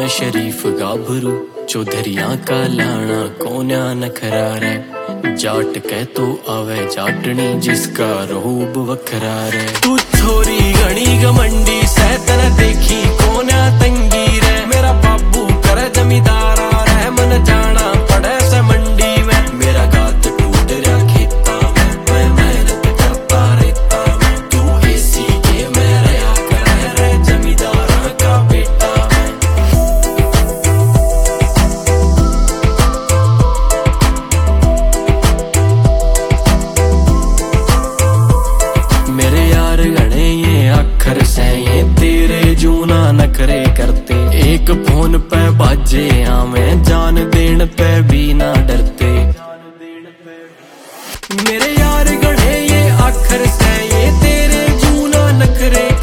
मैं शरीफ गाभरू चौधरिया का लाना कोन्या नखरा रे। जाट कह तो आवे जाटनी जिसका रूप वखरा रे। तू छोरी घनी घमंडी सैतन देखी कोन्या तंगी रे। मेरा बाबू करे जमींदारा रे मन जाना पड़े से मंडी में। मेरा गात टूट रहा खेता में मैं मेहनत करता रहता मैं। तू एसी के में रहा करे रे जमींदारा का बेटा मैं। मेरे यार गणे ये अखर से ये तेरे जूना नखरे करते। एक फोन पे बाजे हमें जान देन पे भी ना डरते। मेरे यार गणे ये अखर से ये तेरे जूना नखरे